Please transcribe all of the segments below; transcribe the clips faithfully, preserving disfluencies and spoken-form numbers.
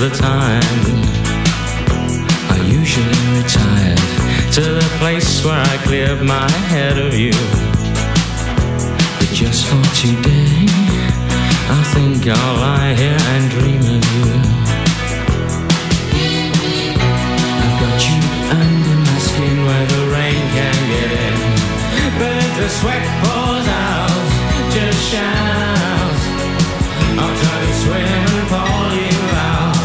the time. I usually retired to the place where I cleared my head of you. But just for today, I think I'll lie here and dream of you. I've got you under my skin where the rain can get in. But if the sweat pours out, just shout. I'll try to swim and pull you out.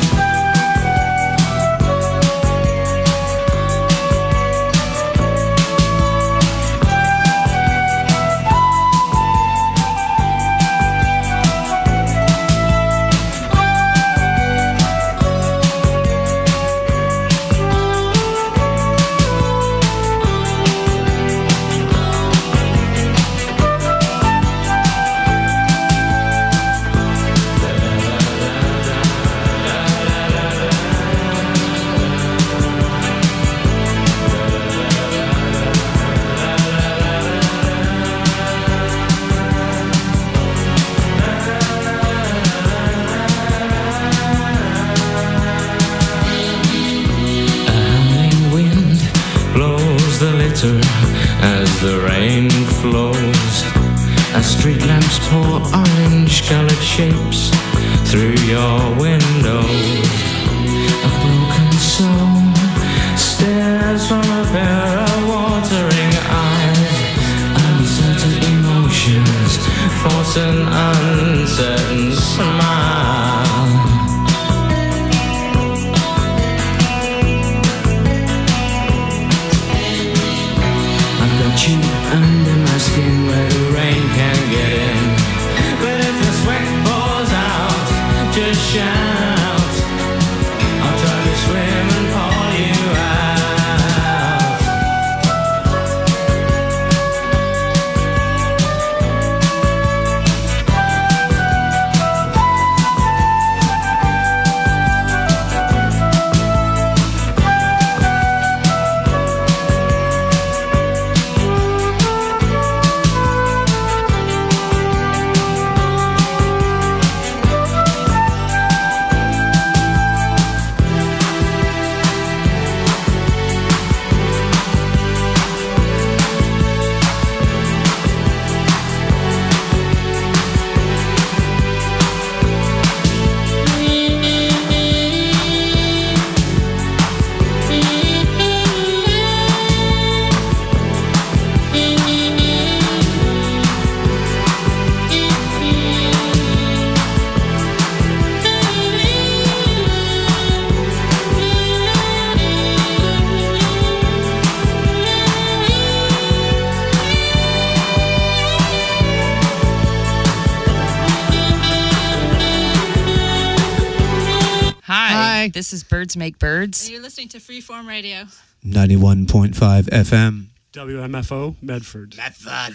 As the rain flows, as street lamps pour orange-colored shapes through your windows, a broken soul stares from a pair of watering eyes. Uncertain emotions force an uncertain smile. You under my skin where the rain can get in. But if the sweat pours out, just shout. I'll try to swim and pull you out. This is Birds Make Birds. And you're listening to Freeform Radio. ninety-one point five F M. W M F O, Medford. Medford.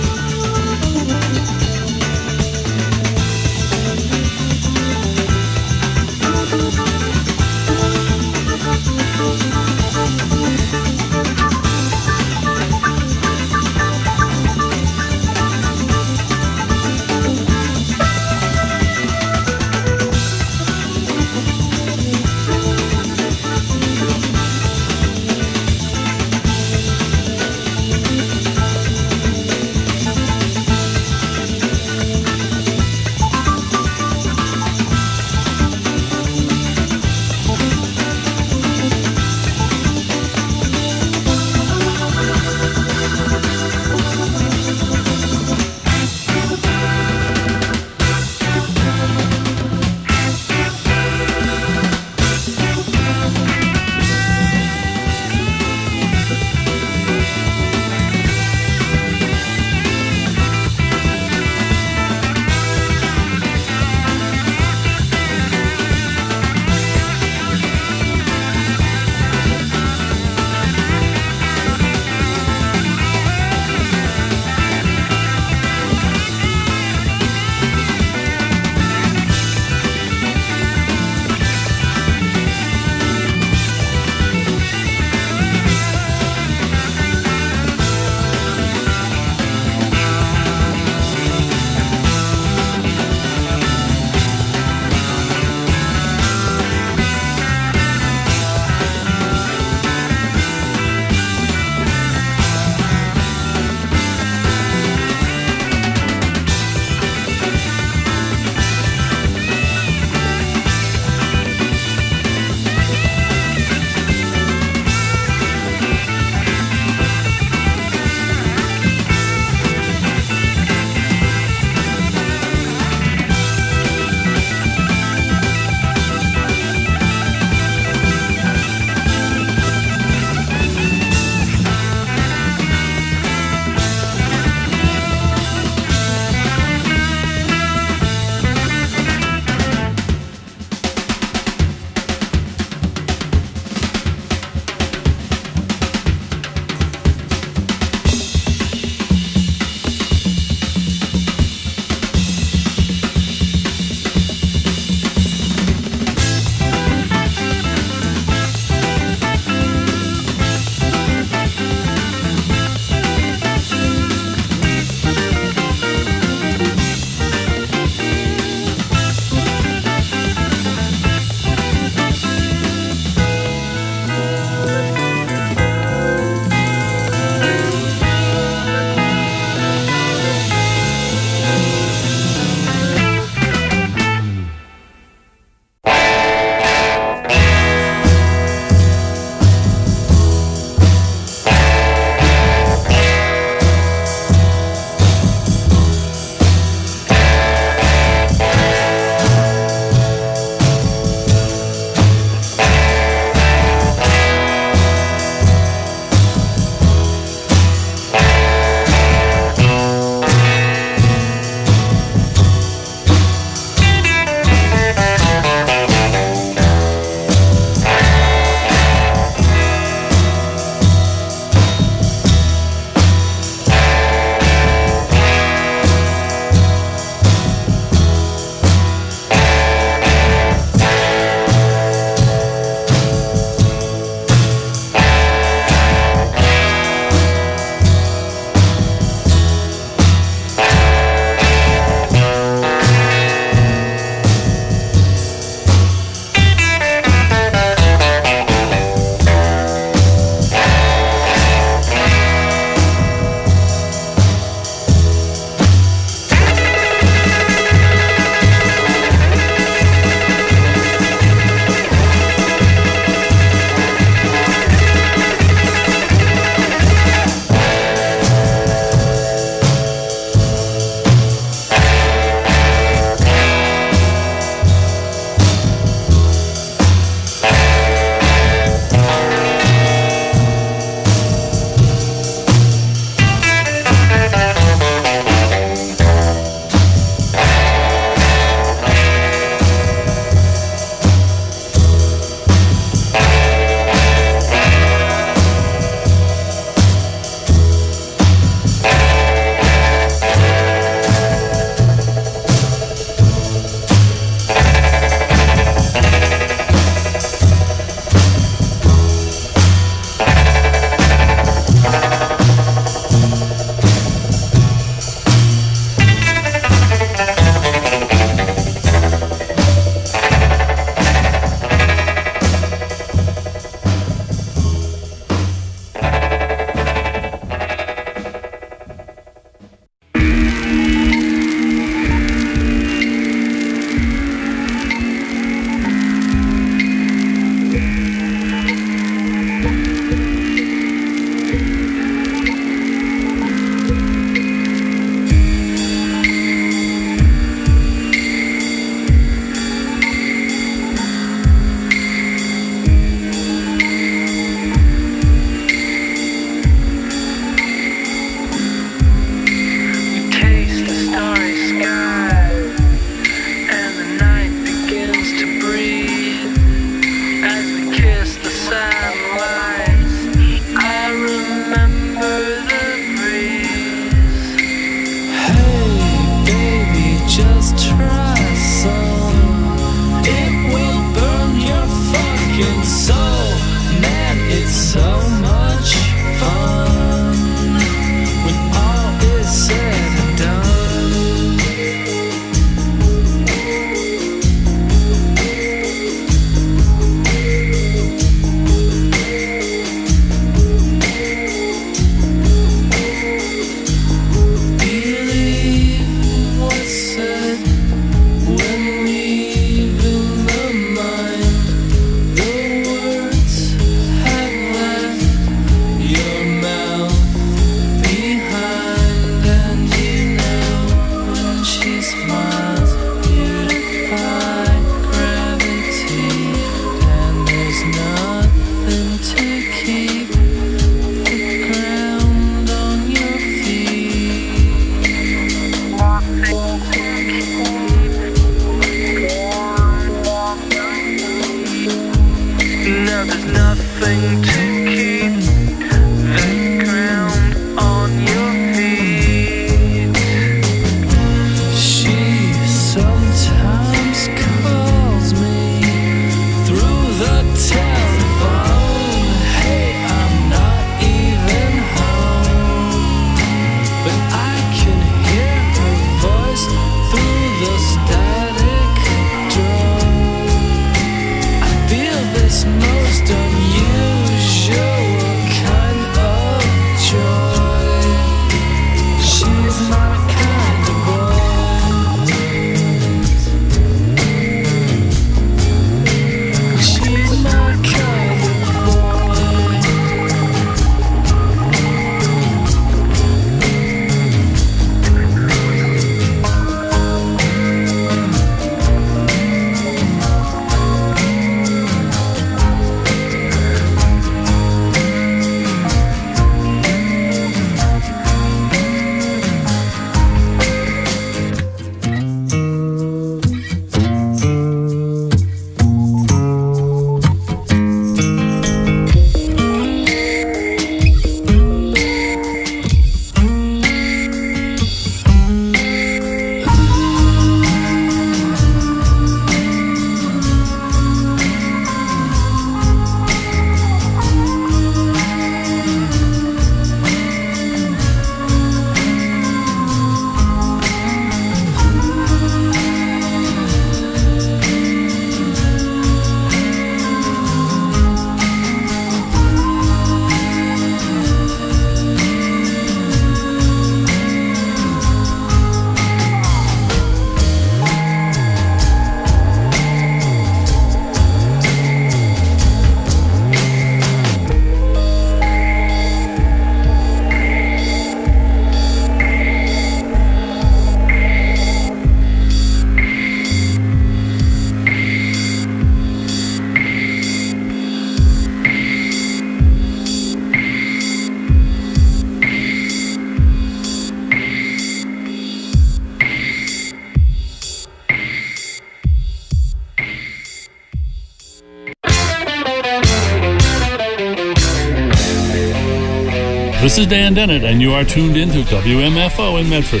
This is Dan Dennett, and you are tuned into W M F O in Medford.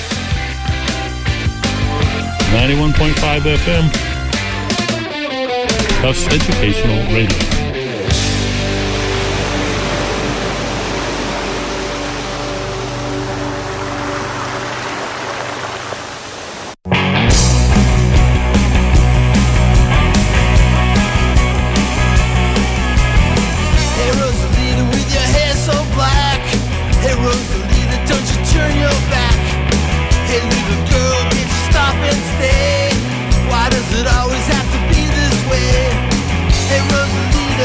ninety-one point five F M. Tufts Educational Radio. Why does it always have to be this way? Hey Rosalita,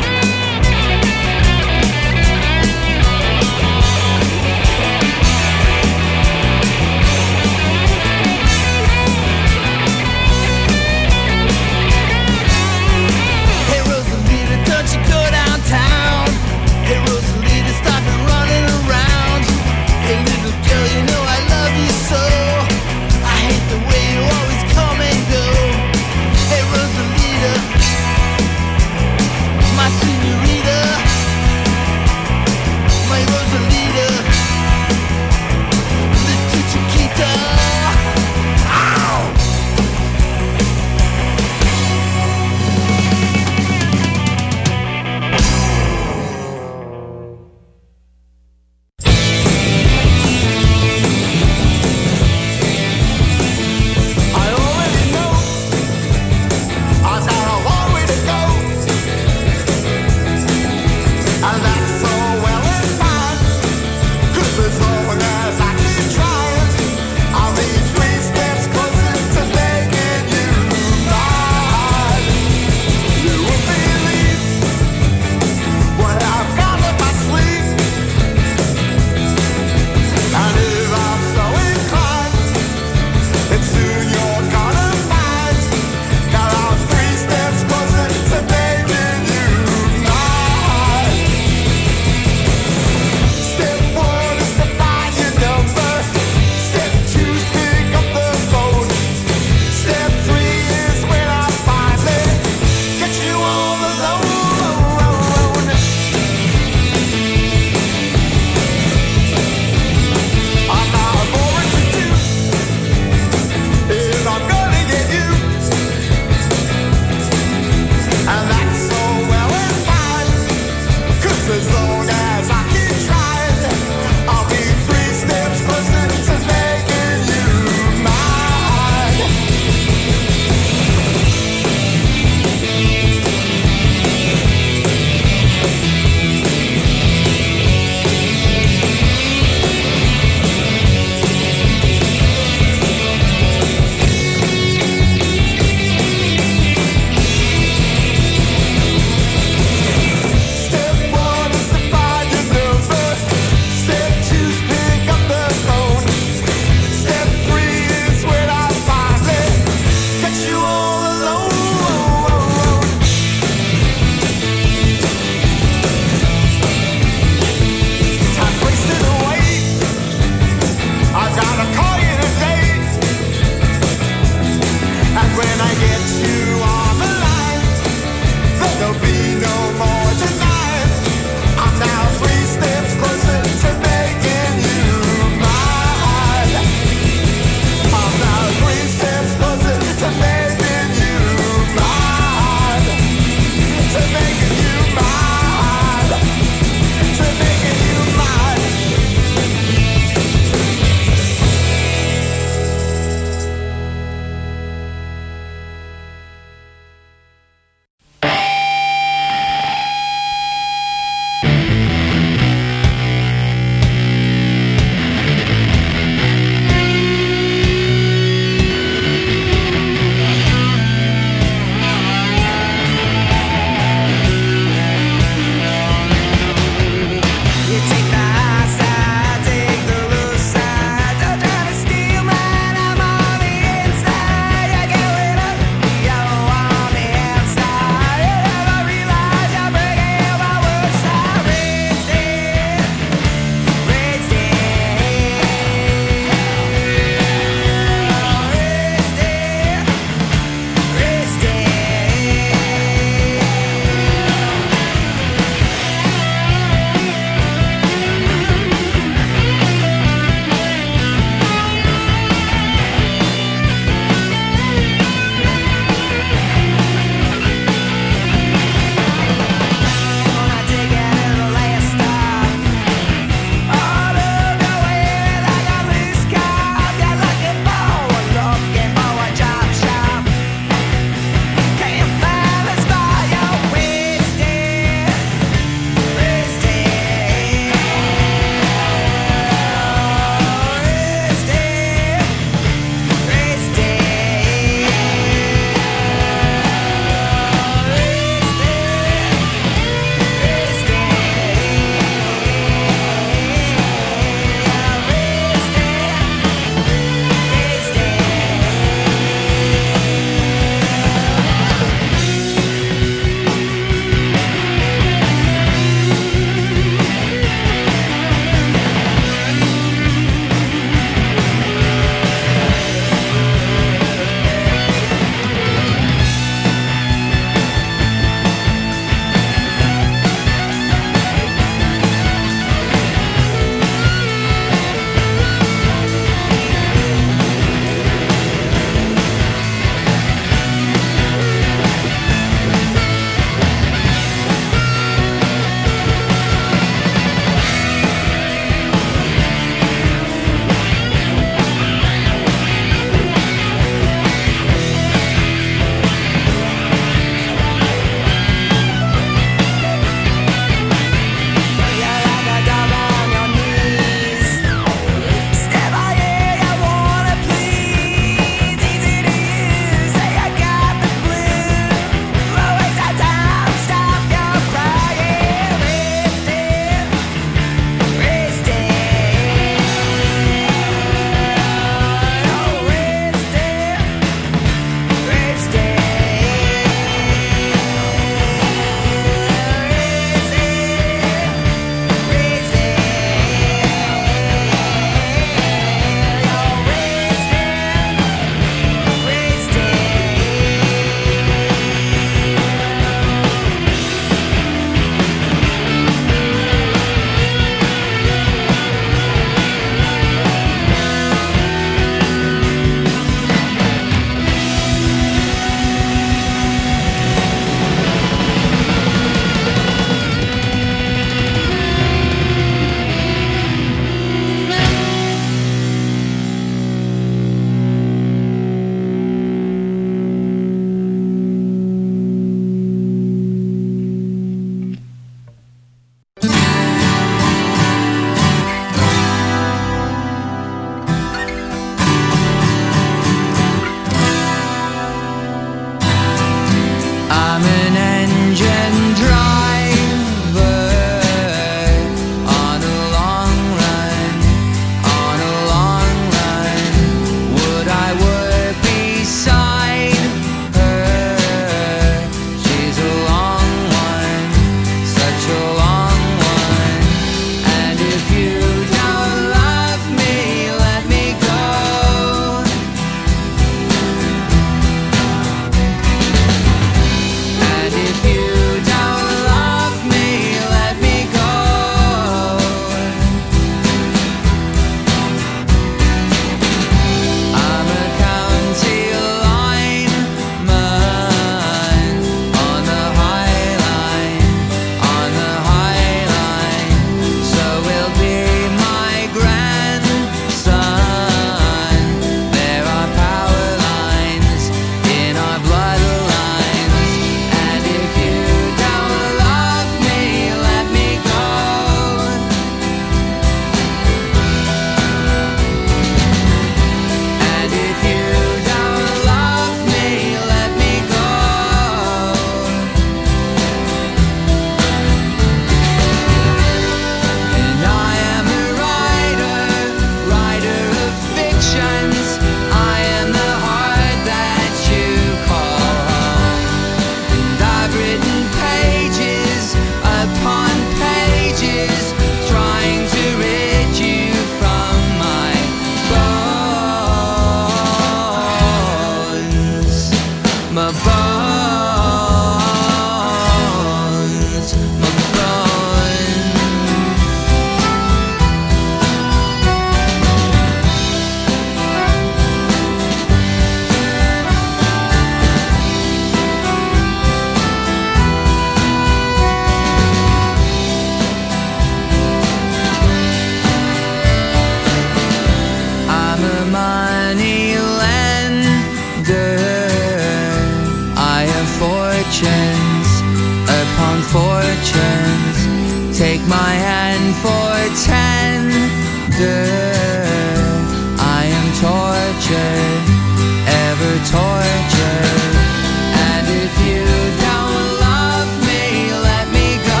fortunes. Take my hand for tender. I am tortured, ever tortured. And if you don't love me, let me go.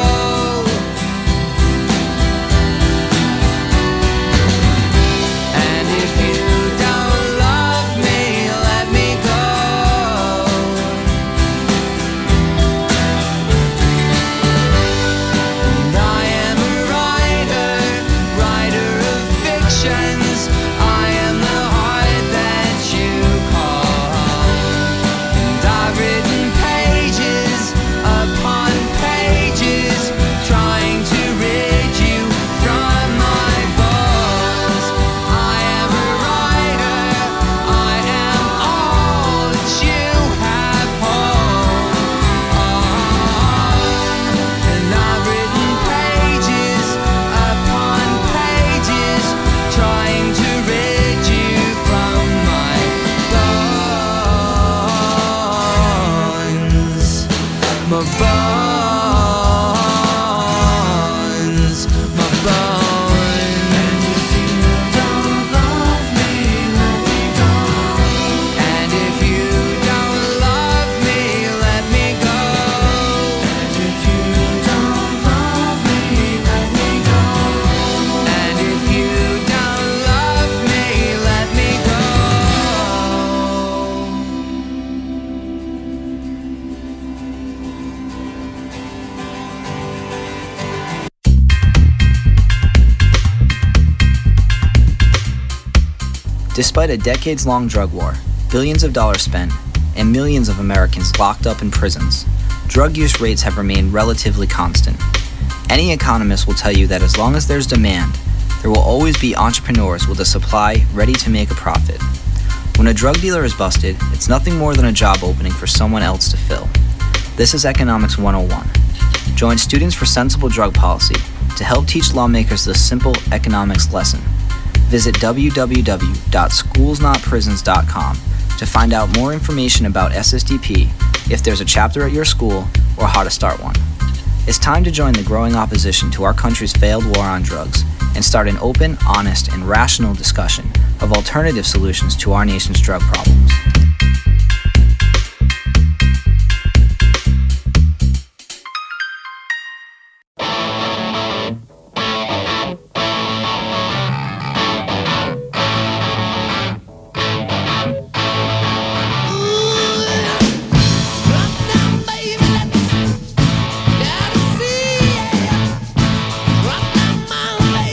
And if you don't love me, let me go. And I am a writer, writer of fictions. I am the heart that you call home. And I've written pages upon pages, trying to rid you from my bones. I am a writer, I am all that you have home. And I've written pages upon pages, trying to rid you from my bones. My bones, my bones. And if you don't love me, let me go. And if you don't love me, let me go. And if you don't love me, let me go. And if you don't love me, let me go. Despite a decades-long drug war, billions of dollars spent, and millions of Americans locked up in prisons, drug use rates have remained relatively constant. Any economist will tell you that as long as there's demand, there will always be entrepreneurs with a supply ready to make a profit. When a drug dealer is busted, it's nothing more than a job opening for someone else to fill. This is Economics one oh one. Join Students for Sensible Drug Policy to help teach lawmakers this simple economics lesson. Visit w w w dot schools not prisons dot com to find out more information about S S D P, if there's a chapter at your school, or how to start one. It's time to join the growing opposition to our country's failed war on drugs and start an open, honest, and rational discussion of alternative solutions to our nation's drug problems.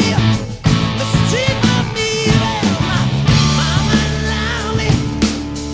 Mama,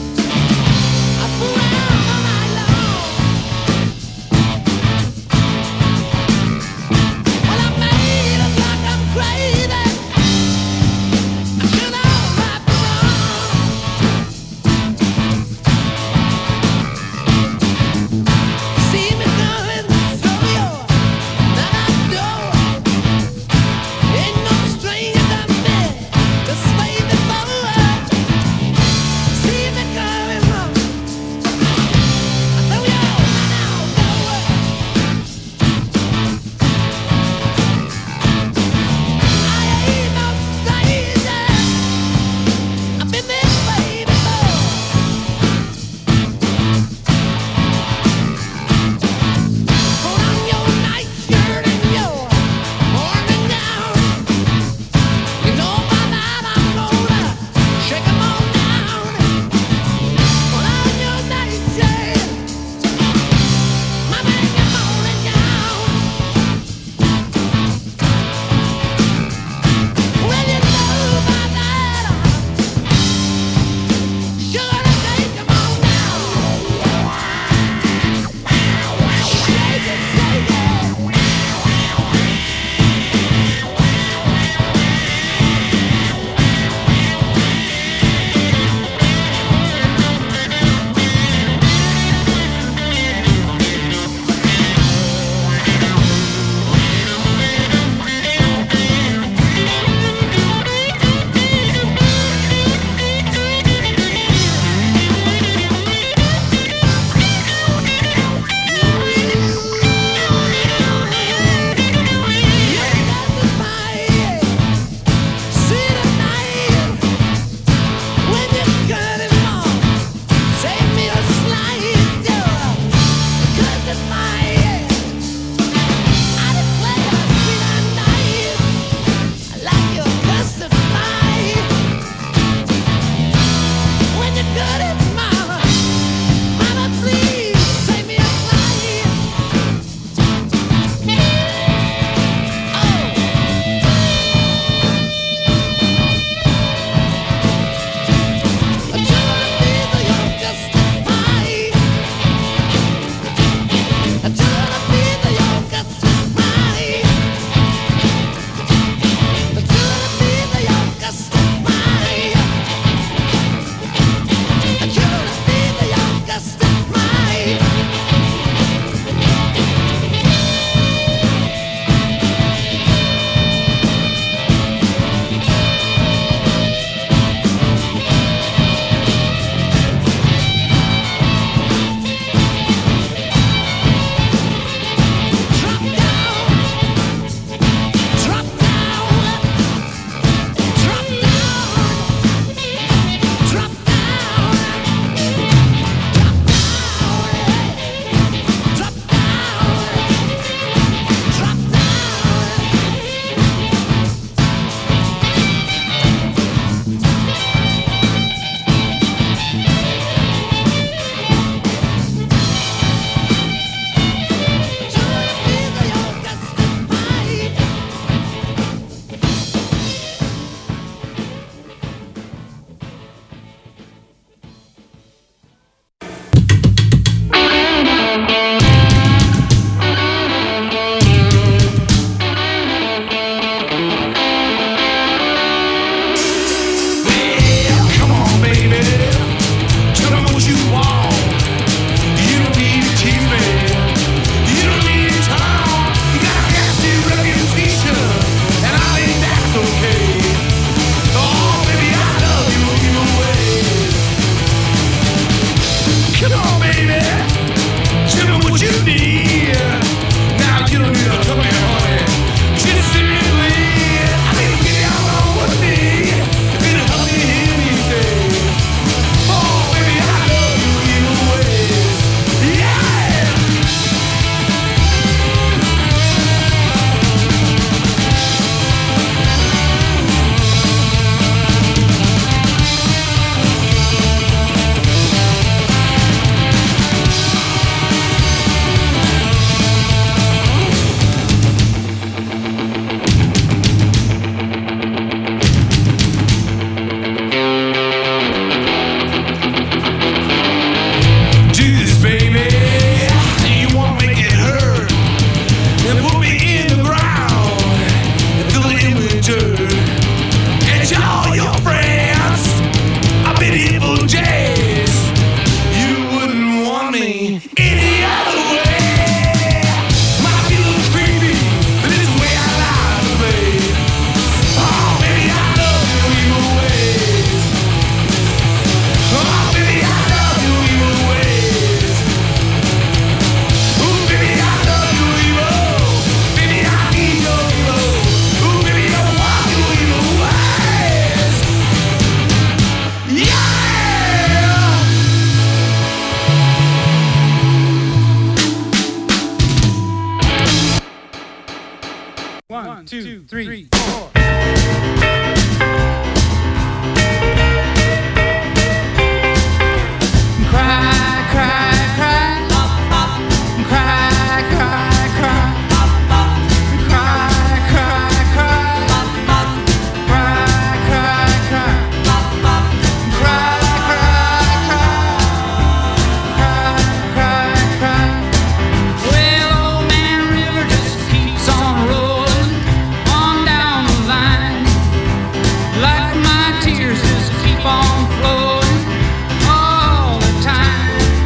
One, two, three, four. Cry, cry, cry. Cry, cry, cry. Cry, cry, cry. Cry, cry, cry. Cry, cry, cry. Cry, cry, cry. Well, old man River just keeps on rolling on down the line. Like my tears just keep on flowing all the time.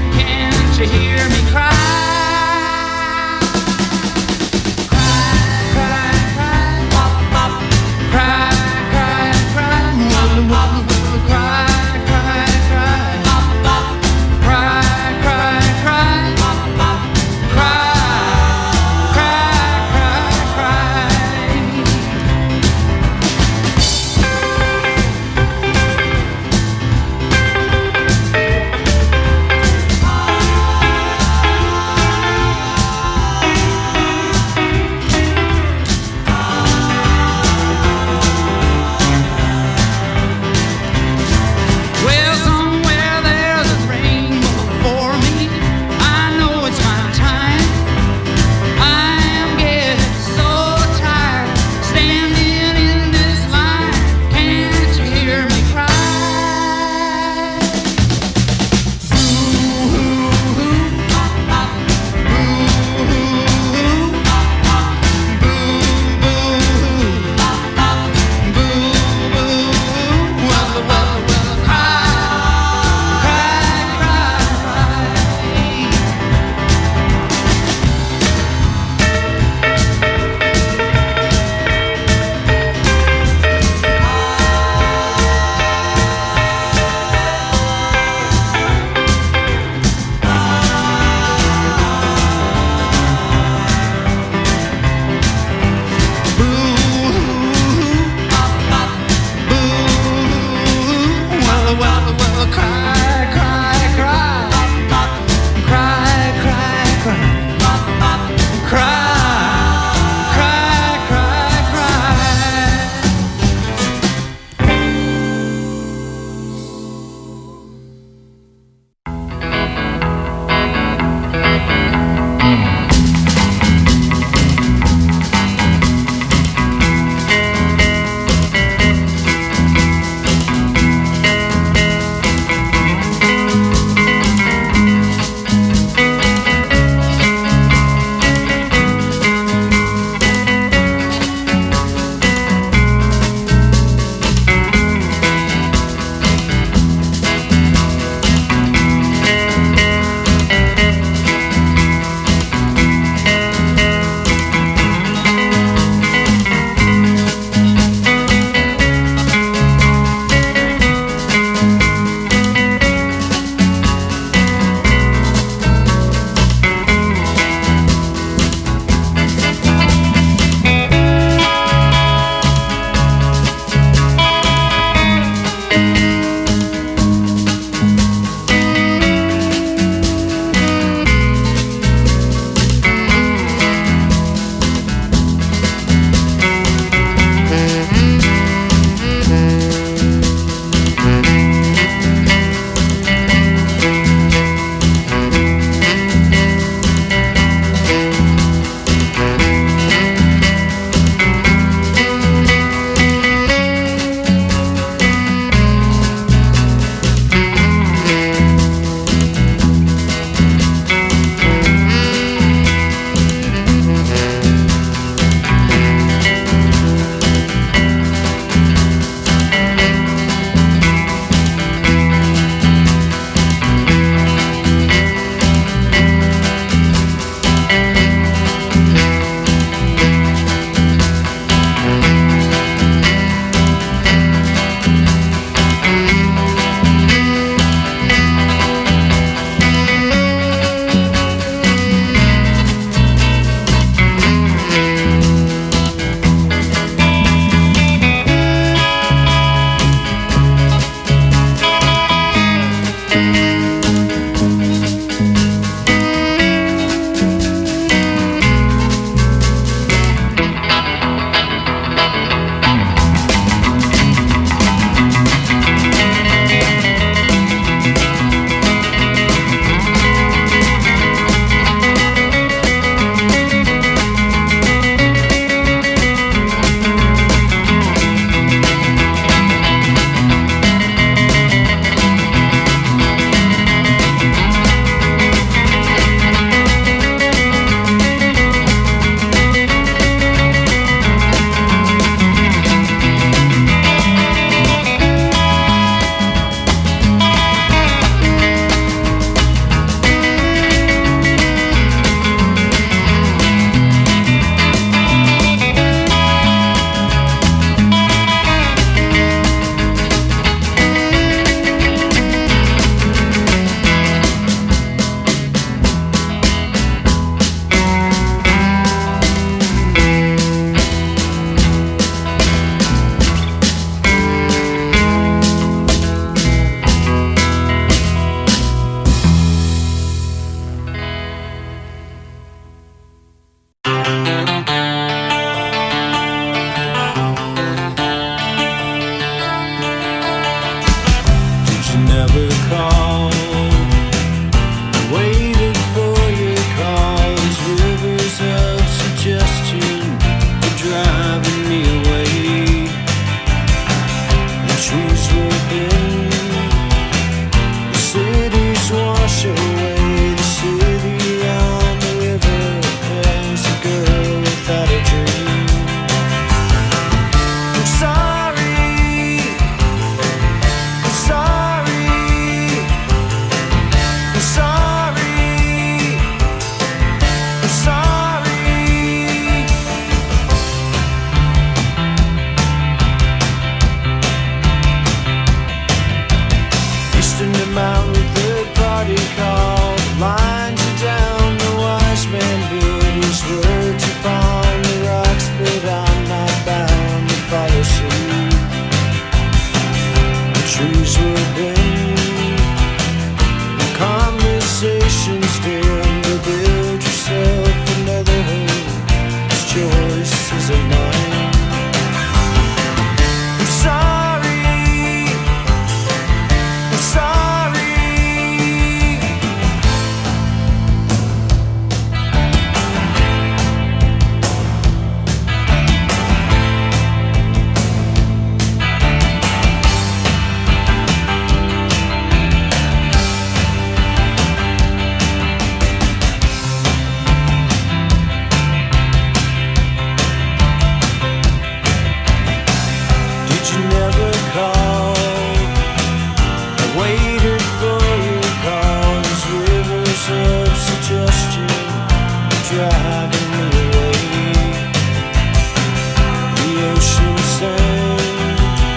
ocean sand.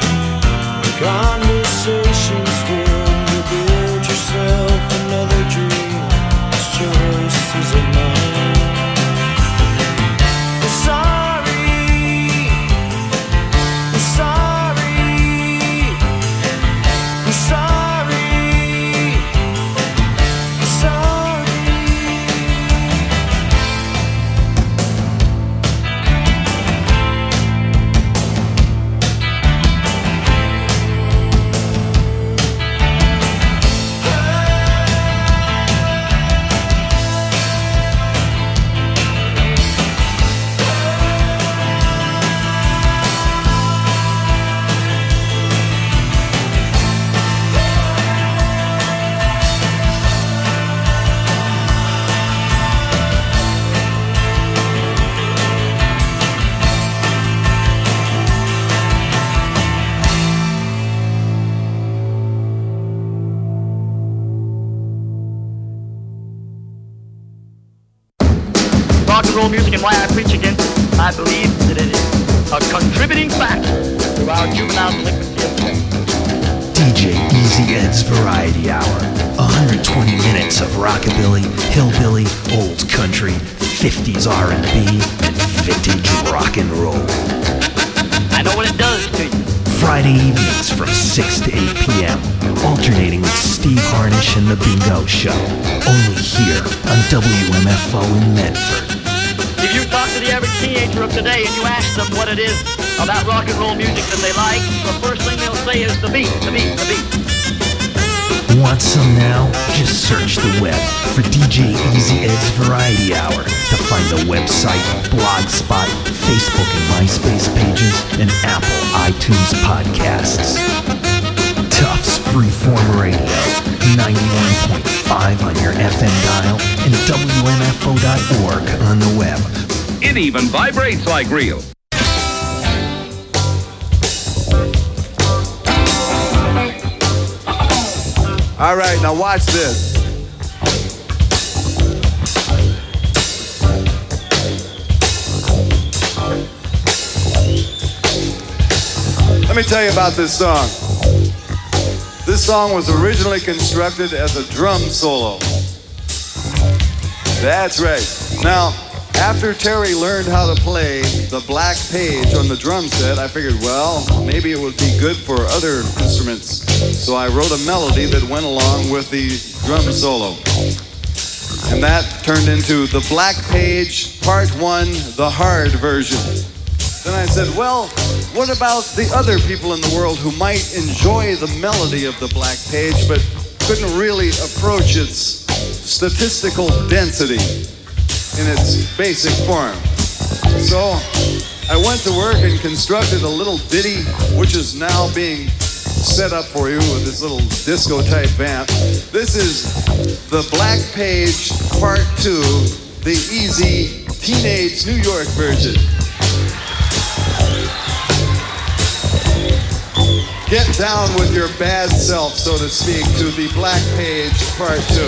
Conversations good to build yourself another dream. It's choices of mine. Sorry, sorry, sorry, sorry. Rock and roll music and why I preach against it. I believe that it is a contributing factor to our juvenile delinquency of sex. D J Easy Ed's Variety Hour. one hundred twenty minutes of rockabilly, hillbilly, old country, fifties R and B, and vintage rock and roll. I know what it does to you. Friday evenings from six to eight p.m. Alternating with Steve Harnish and The Bingo Show. Only here on W M F O in Medford. If you talk to the average teenager of today and you ask them what it is about rock and roll music that they like, the first thing they'll say is the beat, the beat, the beat. Want some now? Just search the web for D J Easy Ed's Variety Hour to find the website, Blogspot, Facebook and MySpace pages, and Apple iTunes podcasts. Tufts Freeform Radio, ninety-one point five on your F M dial, and W M F O dot org on the web. It even vibrates like real. All right, now watch this. Let me tell you about this song. This song was originally constructed as a drum solo. That's right. Now, after Terry learned how to play the Black Page on the drum set, I figured, well, maybe it would be good for other instruments. So I wrote a melody that went along with the drum solo. And that turned into the Black Page Part One, the hard version. Then I said, well, what about the other people in the world who might enjoy the melody of the Black Page but couldn't really approach its statistical density in its basic form? So I went to work and constructed a little ditty, which is now being set up for you with this little disco type vamp. This is the Black Page Part Two, the easy teenage New York version. Get down with your bad self, so to speak, to the Black Page Part Two.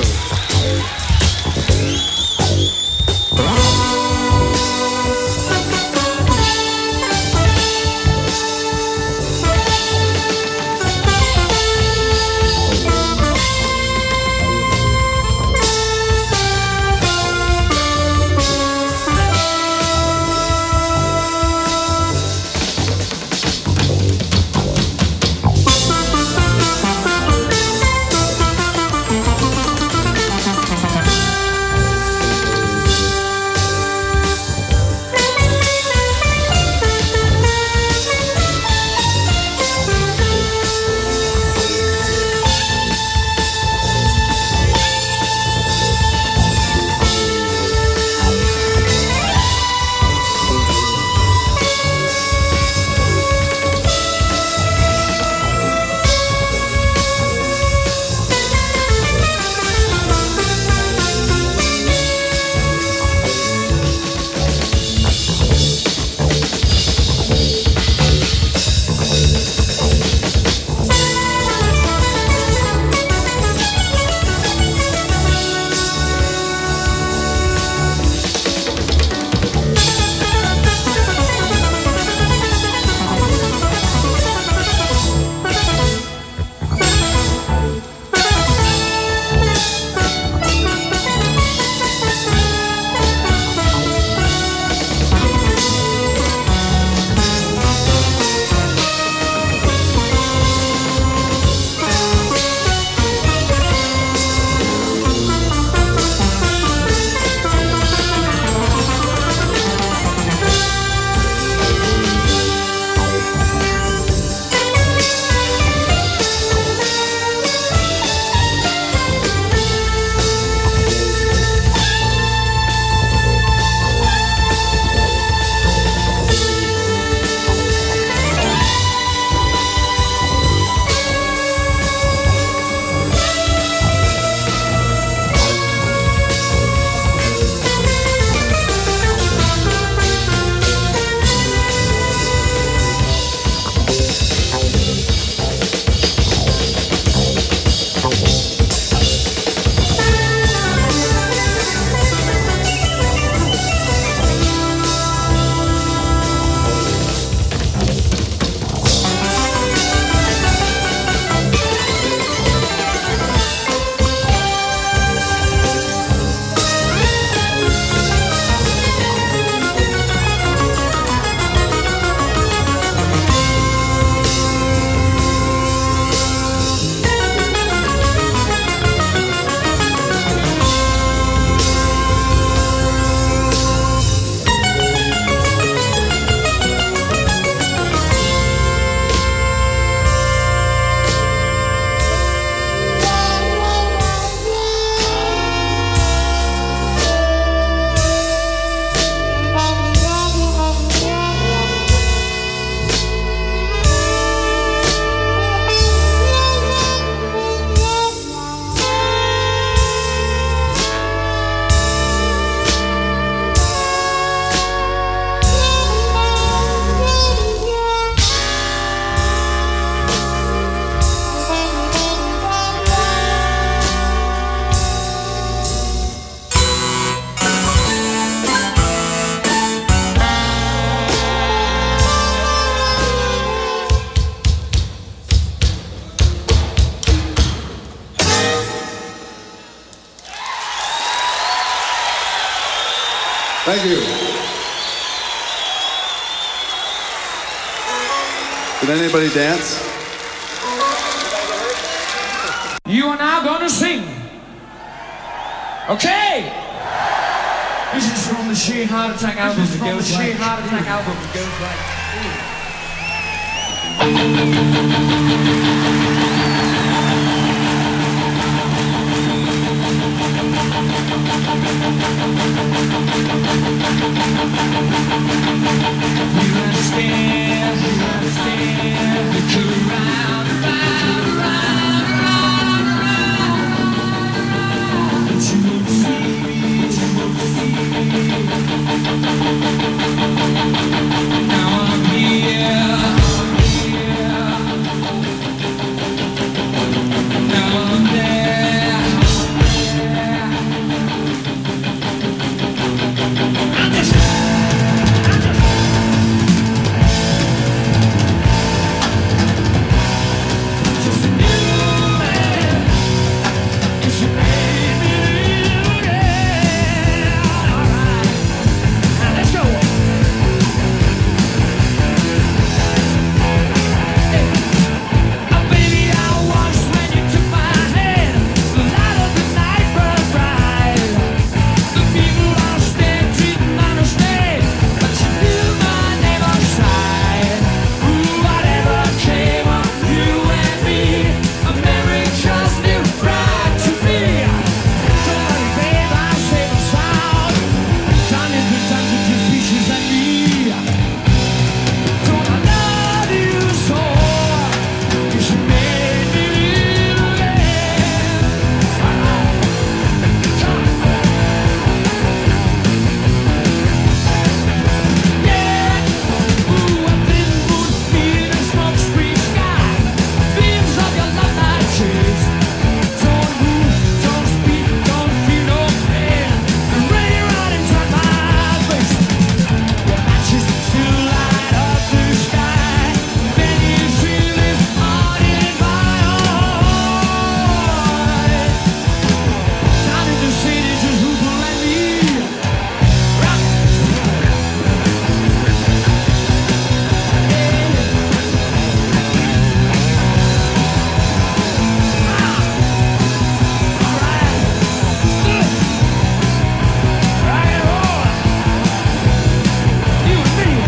Did anybody dance? You are now going to sing. Okay. This is from the Sheer Heart Attack album. This is from the Sheer Heart Attack album. It goes like. You understand? You understand? You go round, round, round, round, round. But you won't see me. You won't see me. Now I'm here. Now I'm there. I'm just, I'm just. Just a new man. 'Cause you made me new again. Alright, now let's go. Hey. Oh, baby, I was when you took my hand. The light of the night burned bright. The people on stage didn't understand, but you knew my name on sight. Ooh, whatever came of you and me, a memory just new bright to me. Don't worry, babe, I'll save the sound. Time is the time to give pieces at me. Don't I love you so? 'Cause you made me live again. Yeah, ooh, I've been moved in a smoke screen sky. Beams of your love night chase. Don't move, don't speak, don't feel no pain. The rain right inside my face. Your matches still light up the sky. Many feel this heart in my heart. Time in the city just who will let me rock. Rock and roll. You and me.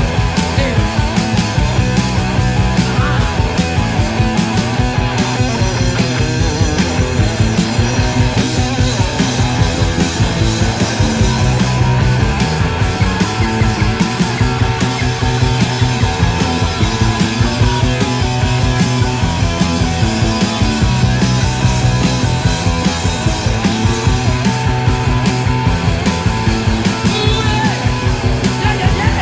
Yeah, yeah, yeah.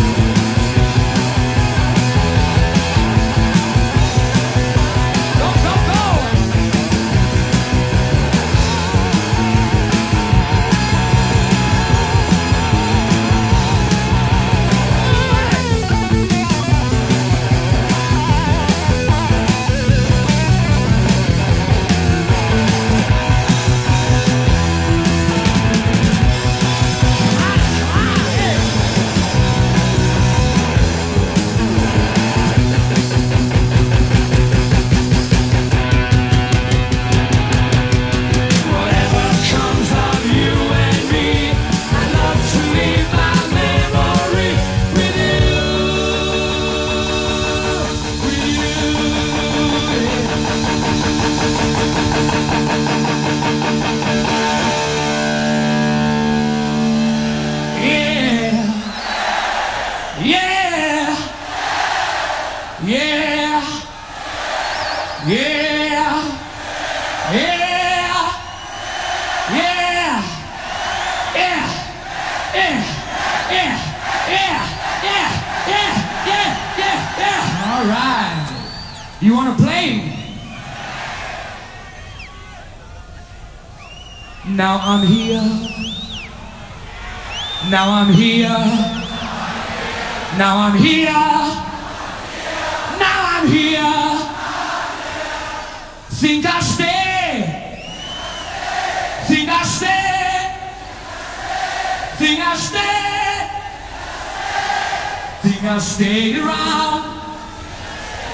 Go, go, go. Whatever comes of you and me, I love to leave my memory with you, with you. Yeah, yeah, yeah, yeah, yeah. Yeah, yeah, yeah, yeah, yeah, yeah, yeah, yeah, yeah, yeah. All right. You want to play? Now I'm here. Now I'm here. Now I'm here. Now I'm here. Think I stay. Think I stay. Think I stay. Think I'll stay around.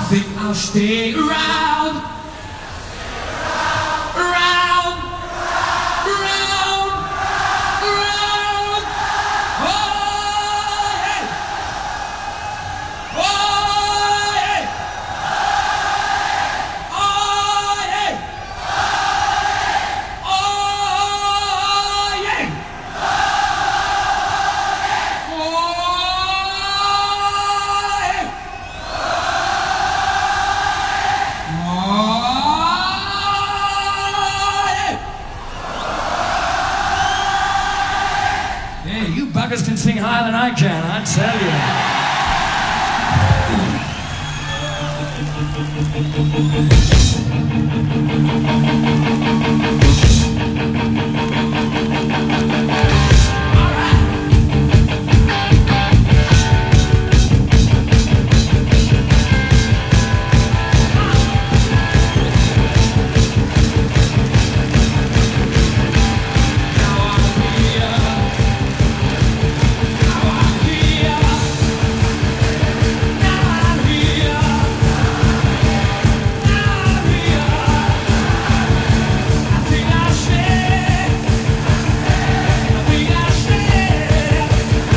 think I'll stay around. Around. Around. Around. Oh, yeah. Oh, yeah. Oh, yeah. Oh, yeah. Hey, you buggers can sing higher than I can, I tell you.